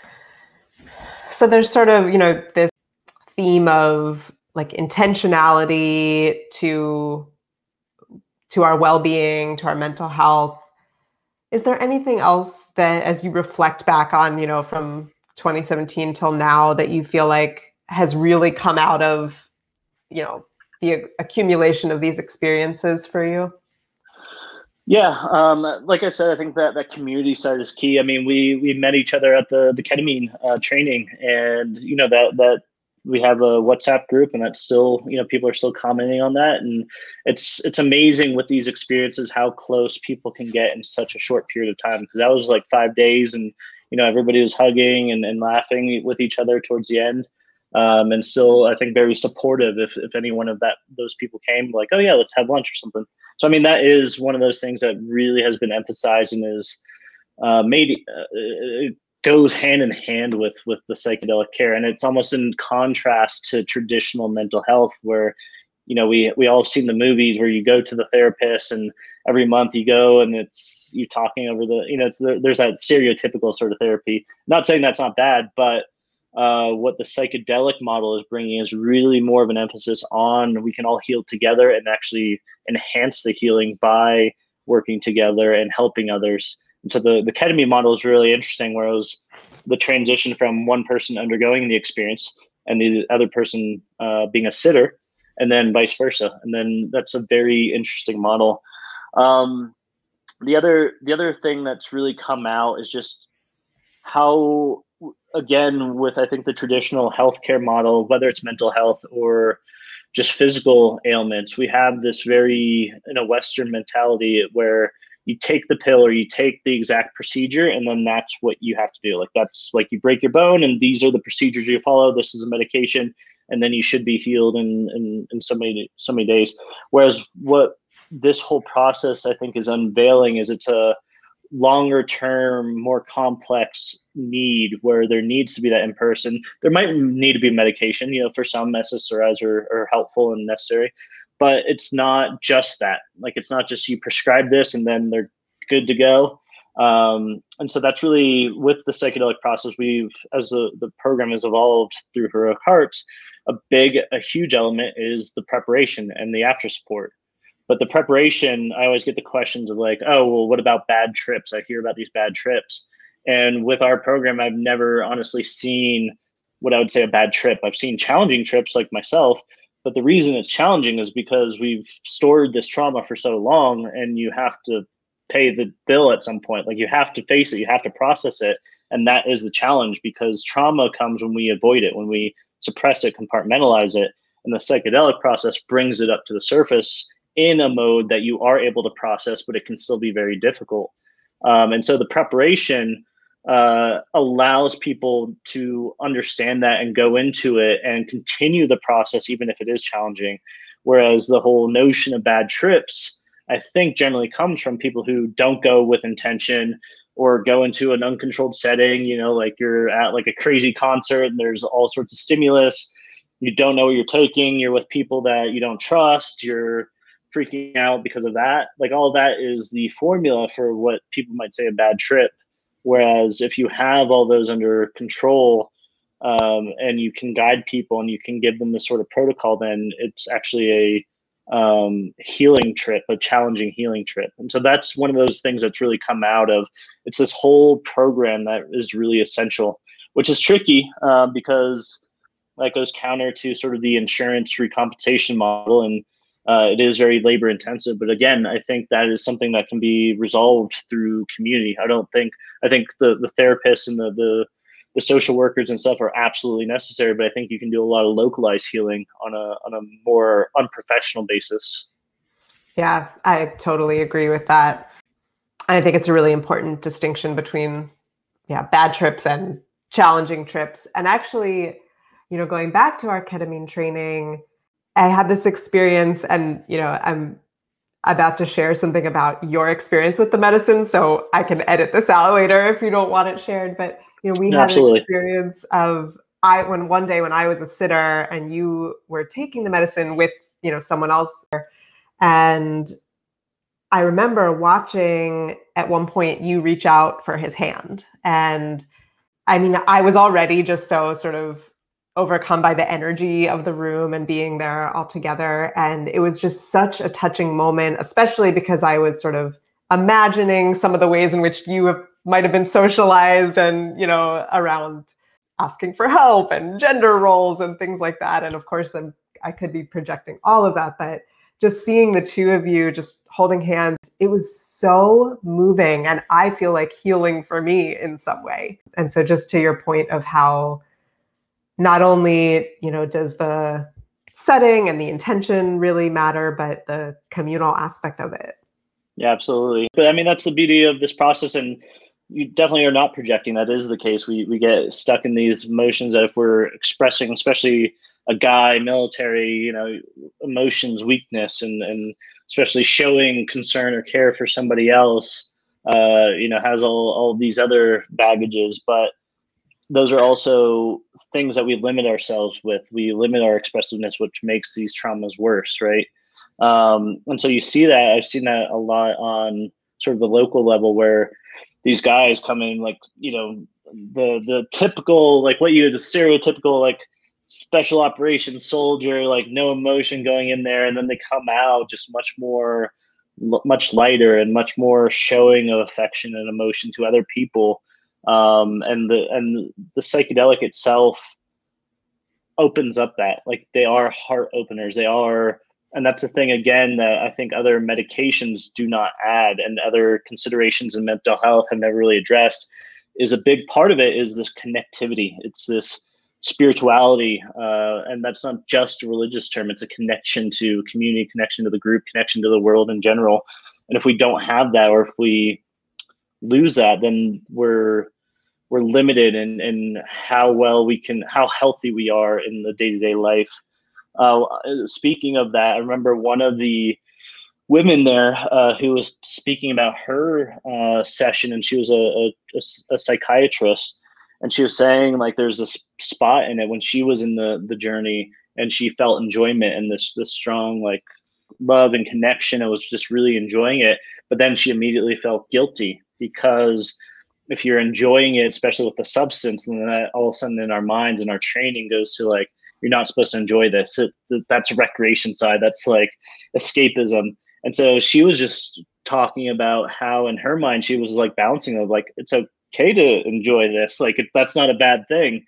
So there's sort of, this theme of like intentionality to our well-being, to our mental health. Is there anything else that, as you reflect back on, from 2017 till now, that you feel like has really come out of, the accumulation of these experiences for you? Yeah, like I said, I think that community side is key. I mean, we met each other at the ketamine training, and that we have a WhatsApp group, and that's still, people are still commenting on that, and it's amazing with these experiences how close people can get in such a short period of time. Because that was like 5 days, and everybody was hugging and laughing with each other towards the end. And still, I think, very supportive if any one of those people came, like, oh yeah, let's have lunch or something. So, I mean, that is one of those things that really has been emphasized and is it goes hand in hand with the psychedelic care. And it's almost in contrast to traditional mental health, where, we all seen the movies where you go to the therapist and every month you go and it's you talking over there's that stereotypical sort of therapy. Not saying that's not bad, but what the psychedelic model is bringing is really more of an emphasis on we can all heal together and actually enhance the healing by working together and helping others. And so the ketamine model is really interesting, where it was the transition from one person undergoing the experience and the other person being a sitter, and then vice versa. And then that's a very interesting model. The other thing that's really come out is just how, again, with I think the traditional healthcare model, whether it's mental health or just physical ailments, we have this very Western mentality where you take the pill or you take the exact procedure, and then that's what you have to do. Like that's like you break your bone, and these are the procedures you follow. This is a medication, and then you should be healed in so many days. Whereas what this whole process I think is unveiling is it's a longer term, more complex need where there needs to be that in person. There might need to be medication, for some SSRIs are helpful and necessary, but it's not just that. Like it's not just you prescribe this and then they're good to go. And so that's really with the psychedelic process, as the program has evolved through Heroic Hearts, a huge element is the preparation and the after support. But the preparation, I always get the questions of like, oh, well, what about bad trips? I hear about these bad trips. And with our program, I've never honestly seen what I would say a bad trip. I've seen challenging trips like myself, but the reason it's challenging is because we've stored this trauma for so long, and you have to pay the bill at some point. Like you have to face it, you have to process it. And that is the challenge, because trauma comes when we avoid it, when we suppress it, compartmentalize it. And the psychedelic process brings it up to the surface in a mode that you are able to process, but it can still be very difficult. And so the preparation allows people to understand that and go into it and continue the process, even if it is challenging. Whereas the whole notion of bad trips, I think generally comes from people who don't go with intention or go into an uncontrolled setting, like you're at like a crazy concert and there's all sorts of stimulus. You don't know what you're taking. You're with people that you don't trust. You're freaking out because of that. Like all of that is the formula for what people might say a bad trip. Whereas if you have all those under control, and you can guide people and you can give them this sort of protocol, then it's actually a healing trip, a challenging healing trip. And so that's one of those things that's really come out of it's this whole program that is really essential, which is tricky because that goes counter to sort of the insurance recompensation model, and it is very labor intensive. But again, I think that is something that can be resolved through community. I think the therapists and the social workers and stuff are absolutely necessary, but I think you can do a lot of localized healing on a more unprofessional basis. Yeah, I totally agree with that. I think it's a really important distinction between bad trips and challenging trips. And actually, going back to our ketamine training, I had this experience, and I'm about to share something about your experience with the medicine, so I can edit this out later if you don't want it shared. But we had an experience of one day when I was a sitter and you were taking the medicine with someone else, and I remember watching at one point you reach out for his hand, and I mean I was already just so sort of overcome by the energy of the room and being there all together. And it was just such a touching moment, especially because I was sort of imagining some of the ways in which you might have been socialized and, around asking for help and gender roles and things like that. And of course, I could be projecting all of that, but just seeing the two of you just holding hands, it was so moving. And I feel like healing for me in some way. And so just to your point of how not only, does the setting and the intention really matter, but the communal aspect of it. Yeah, absolutely. But I mean, that's the beauty of this process. And you definitely are not projecting. That is the case. We get stuck in these emotions that if we're expressing, especially a guy, military, emotions, weakness, and especially showing concern or care for somebody else, has all these other baggages. But those are also things that we limit ourselves with. We limit our expressiveness, which makes these traumas worse, right? And so you see that. I've seen that a lot on sort of the local level where these guys come in like, the typical, like what you the stereotypical like special operations soldier, like no emotion going in there, and then they come out just much lighter and much more showing of affection and emotion to other people. And the psychedelic itself opens up that, like, they are heart openers. They are, and that's the thing again that I think other medications do not add, and other considerations in mental health have never really addressed, is a big part of it is this connectivity. It's this spirituality, and that's not just a religious term. It's a connection to community, connection to the group, connection to the world in general. And if we don't have that, or if we lose that, then we're limited in how well we can, how healthy we are in the day-to-day life. Speaking of that, I remember one of the women there who was speaking about her session, and she was a psychiatrist, and she was saying, like, there's this spot in it when she was in the journey, and she felt enjoyment and this strong, like, love and connection, and was just really enjoying it. But then she immediately felt guilty, because if you're enjoying it, especially with the substance, and then that all of a sudden in our minds and our training goes to, like, you're not supposed to enjoy this. That's recreation side. That's like escapism. And so she was just talking about how in her mind she was like balancing of, like, it's okay to enjoy this. Like, that's not a bad thing.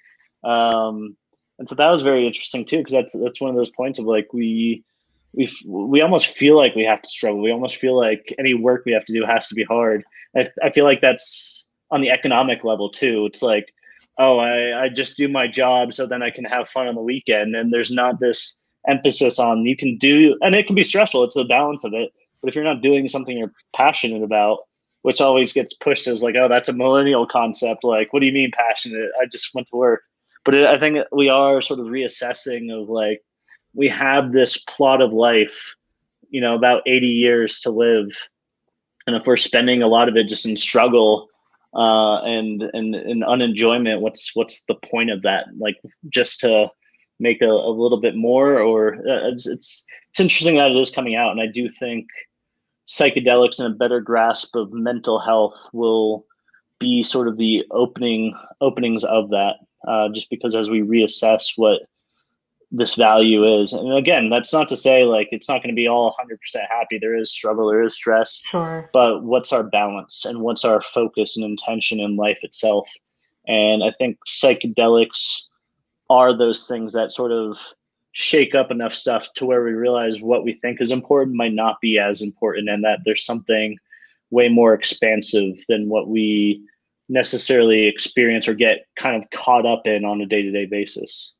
And so that was very interesting too, because that's one of those points of, like, we almost feel like we have to struggle. We almost feel like any work we have to do has to be hard. I feel like that's on the economic level too. It's like, oh, I just do my job so then I can have fun on the weekend. And there's not this emphasis on, you can do, and it can be stressful. It's a balance of it. But if you're not doing something you're passionate about, which always gets pushed as like, oh, that's a millennial concept. Like, what do you mean passionate? I just went to work. But I think we are sort of reassessing of, like, we have this plot of life, about 80 years to live. And if we're spending a lot of it just in struggle, and unenjoyment, what's the point of that? Like, just to make a little bit more, or it's interesting that it is coming out. And I do think psychedelics and a better grasp of mental health will be sort of the openings of that, just because as we reassess what this value is. And again, that's not to say, like, it's not going to be all 100% happy. There is struggle, there is stress. Sure. But what's our balance, and what's our focus and intention in life itself? And I think psychedelics are those things that sort of shake up enough stuff to where we realize what we think is important might not be as important, and that there's something way more expansive than what we necessarily experience or get kind of caught up in on a day-to-day basis.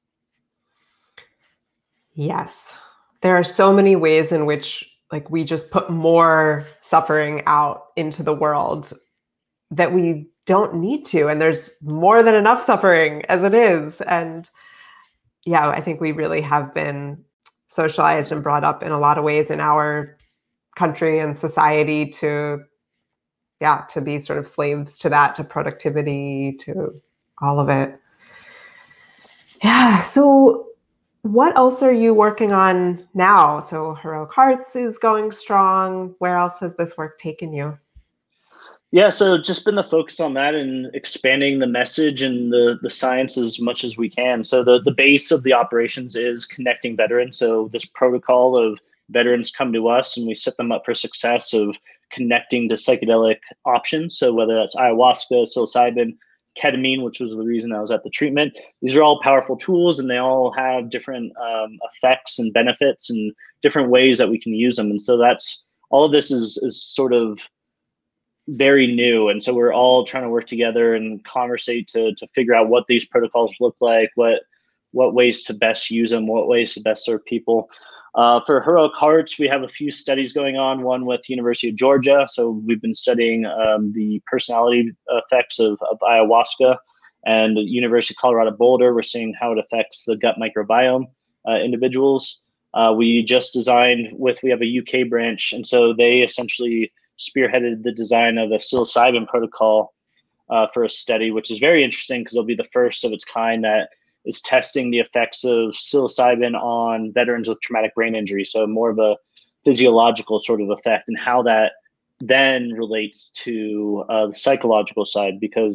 Yes. There are so many ways in which, like, we just put more suffering out into the world that we don't need to. And there's more than enough suffering as it is. And yeah, I think we really have been socialized and brought up in a lot of ways in our country and society to be sort of slaves to that, to productivity, to all of it. Yeah. So what else are you working on now? So Heroic Hearts is going strong. Where else has this work taken you? Yeah, so just been the focus on that and expanding the message and the science as much as we can. So the base of the operations is connecting veterans. So this protocol of veterans come to us and we set them up for success of connecting to psychedelic options. So whether that's ayahuasca, psilocybin, ketamine, which was the reason I was at the treatment. These are all powerful tools, and they all have different effects and benefits and different ways that we can use them. And so that's all of this is sort of very new. And so we're all trying to work together and conversate to figure out what these protocols look like, what ways to best use them, what ways to best serve people. For Heroic Hearts, we have a few studies going on, one with University of Georgia. So we've been studying the personality effects of ayahuasca, and University of Colorado Boulder, we're seeing how it affects the gut microbiome individuals. We just designed we have a UK branch, and so they essentially spearheaded the design of a psilocybin protocol for a study, which is very interesting because it'll be the first of its kind that is testing the effects of psilocybin on veterans with traumatic brain injury. So more of a physiological sort of effect, and how that then relates to the psychological side, because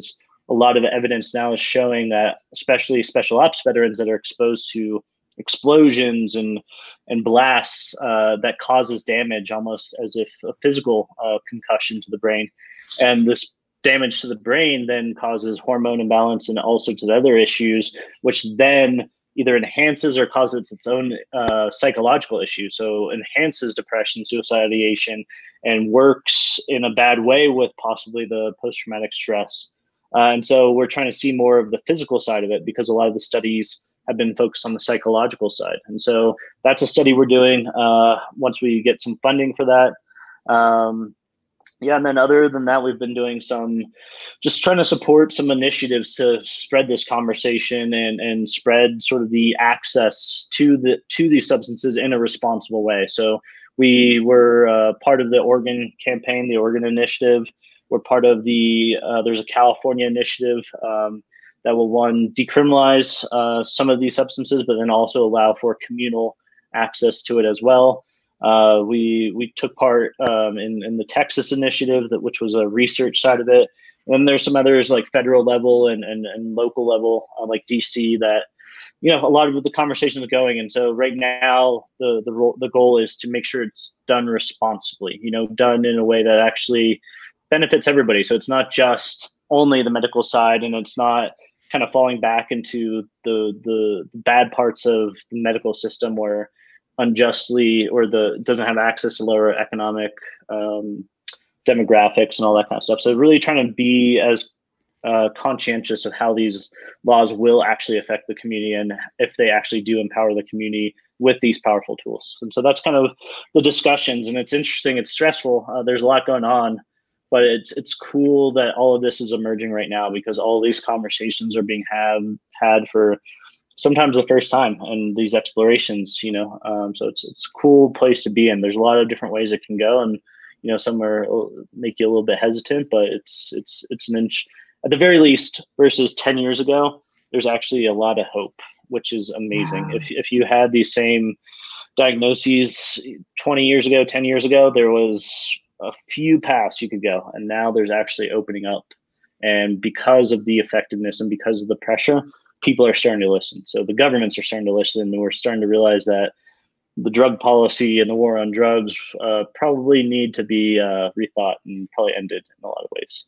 a lot of evidence now is showing that, especially special ops veterans that are exposed to explosions and blasts that causes damage, almost as if a physical concussion to the brain, and this damage to the brain then causes hormone imbalance and all sorts of other issues, which then either enhances or causes its own psychological issues. So enhances depression, suicide ideation, and works in a bad way with possibly the post-traumatic stress. And so we're trying to see more of the physical side of it, because a lot of the studies have been focused on the psychological side. And so that's a study we're doing once we get some funding for that. Yeah, and then other than that, we've been doing just trying to support some initiatives to spread this conversation and spread sort of the access to these substances in a responsible way. So we were part of the Oregon campaign, the Oregon Initiative. We're part of there's a California initiative that will, one, decriminalize some of these substances, but then also allow for communal access to it as well. We took part in the Texas initiative, which was a research side of it. And then there's some others like federal level and local level, like DC, that a lot of the conversation is going. And so right now, the goal is to make sure it's done responsibly. Done in a way that actually benefits everybody. So it's not just only the medical side, and it's not kind of falling back into the bad parts of the medical system where unjustly doesn't have access to lower economic demographics and all that kind of stuff. So really trying to be as conscientious of how these laws will actually affect the community, and if they actually do empower the community with these powerful tools. And so that's kind of the discussions, and it's interesting, it's stressful. There's a lot going on, but it's cool that all of this is emerging right now, because all of these conversations are being had for sometimes the first time, and these explorations, so it's a cool place to be in. There's a lot of different ways it can go, and some make you a little bit hesitant, but it's an inch at the very least. Versus 10 years ago, there's actually a lot of hope, which is amazing. Yeah. If you had these same diagnoses 20 years ago, 10 years ago, there was a few paths you could go, and now there's actually opening up. And because of the effectiveness and because of the pressure, people are starting to listen. So the governments are starting to listen, and we're starting to realize that the drug policy and the war on drugs probably need to be rethought and probably ended in a lot of ways.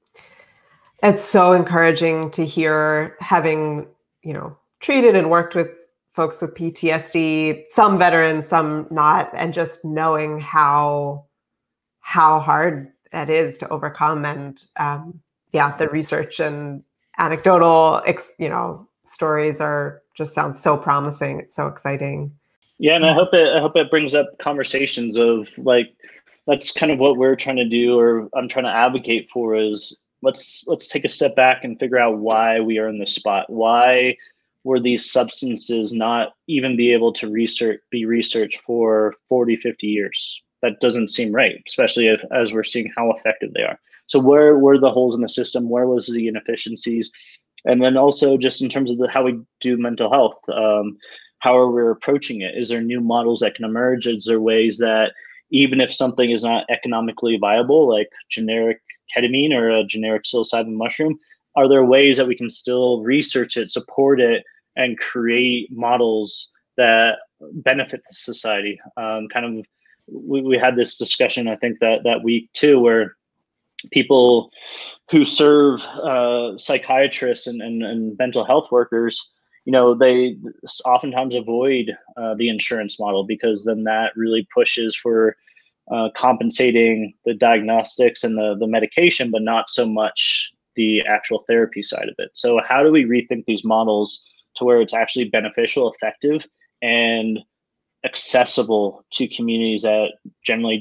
It's so encouraging to hear, having, treated and worked with folks with PTSD, some veterans, some not, and just knowing how hard that is to overcome. And the research and anecdotal, stories sound so promising. It's so exciting. Yeah, and I hope it brings up conversations of that's kind of what we're trying to do, or I'm trying to advocate for, is let's take a step back and figure out why we are in this spot. Why were these substances not even be able to be researched for 40, 50 years? That doesn't seem right, especially as we're seeing how effective they are. So where were the holes in the system? Where was the inefficiencies? And then also just in terms of how we do mental health, how are we approaching it? Is there new models that can emerge? Is there ways that even if something is not economically viable, like generic ketamine or a generic psilocybin mushroom, are there ways that we can still research it, support it, and create models that benefit the society? We had this discussion, I think, that week too, where people who serve psychiatrists and mental health workers, they oftentimes avoid the insurance model, because then that really pushes for compensating the diagnostics and the medication, but not so much the actual therapy side of it. So how do we rethink these models to where it's actually beneficial, effective, and accessible to communities that generally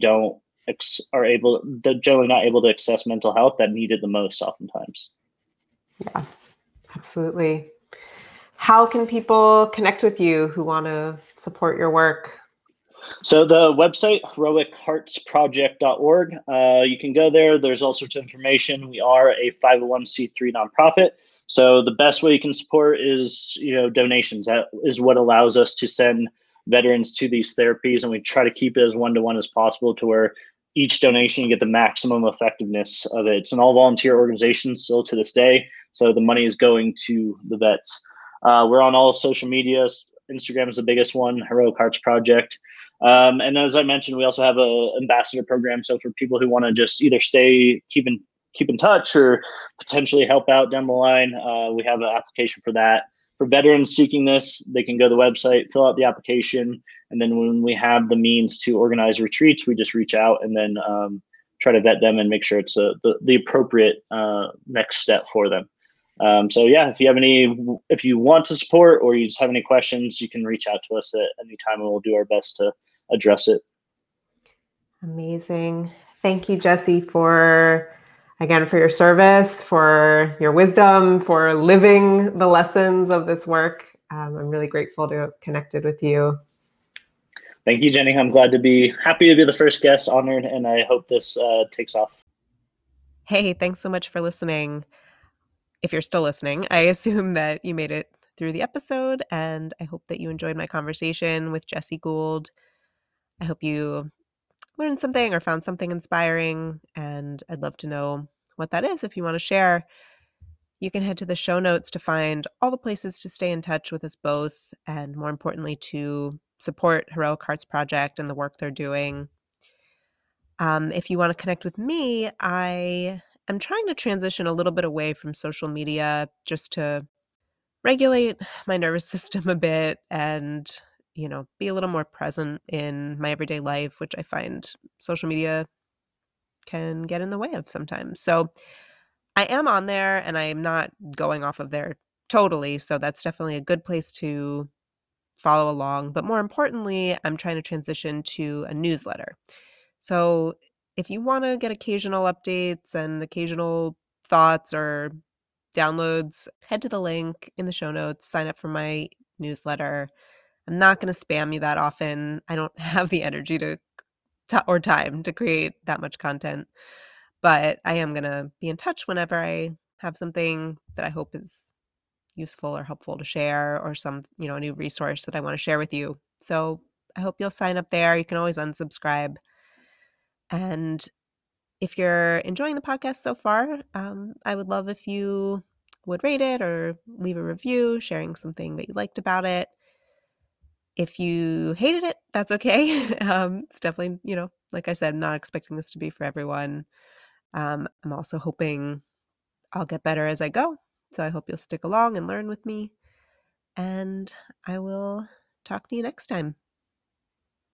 generally not able to access mental health, that need it the most oftentimes? Yeah, absolutely. How can people connect with you who want to support your work? So the website, heroicheartsproject.org. You can go there. There's all sorts of information. We are a 501c3 nonprofit. So the best way you can support is, donations. That is what allows us to send veterans to these therapies. And we try to keep it as one-to-one as possible, to where each donation, you get the maximum effectiveness of it. It's an all volunteer organization still to this day. So the money is going to the vets. We're on all social media. Instagram is the biggest one, Heroic Hearts Project. And as I mentioned, we also have a ambassador program. So for people who want to just either keep in touch or potentially help out down the line, we have an application for that. For veterans seeking this, they can go to the website, fill out the application, and then when we have the means to organize retreats, we just reach out and then try to vet them and make sure it's the appropriate next step for them. So yeah, if you want to support or you just have any questions, you can reach out to us at any time and we'll do our best to address it. Amazing. Thank you, Jesse, for your service, for your wisdom, for living the lessons of this work. I'm really grateful to have connected with you. Thank you, Jenny. I'm happy to be the first guest, honored, and I hope this takes off. Hey, thanks so much for listening. If you're still listening, I assume that you made it through the episode, and I hope that you enjoyed my conversation with Jesse Gould. I hope you learned something or found something inspiring, and I'd love to know what that is. If you want to share, you can head to the show notes to find all the places to stay in touch with us both, and more importantly, to support Heroic Hearts Project and the work they're doing. If you want to connect with me, I am trying to transition a little bit away from social media just to regulate my nervous system a bit and, be a little more present in my everyday life, which I find social media can get in the way of sometimes. So I am on there and I am not going off of there totally. So that's definitely a good place to follow along. But more importantly, I'm trying to transition to a newsletter. So if you want to get occasional updates and occasional thoughts or downloads, head to the link in the show notes, sign up for my newsletter. I'm not going to spam you that often. I don't have the energy or time to create that much content, but I am going to be in touch whenever I have something that I hope is useful or helpful to share, or some, a new resource that I want to share with you. So I hope you'll sign up there. You can always unsubscribe. And if you're enjoying the podcast so far, I would love if you would rate it or leave a review, sharing something that you liked about it. If you hated it, that's okay. It's definitely, like I said, I'm not expecting this to be for everyone. I'm also hoping I'll get better as I go. So I hope you'll stick along and learn with me. And I will talk to you next time.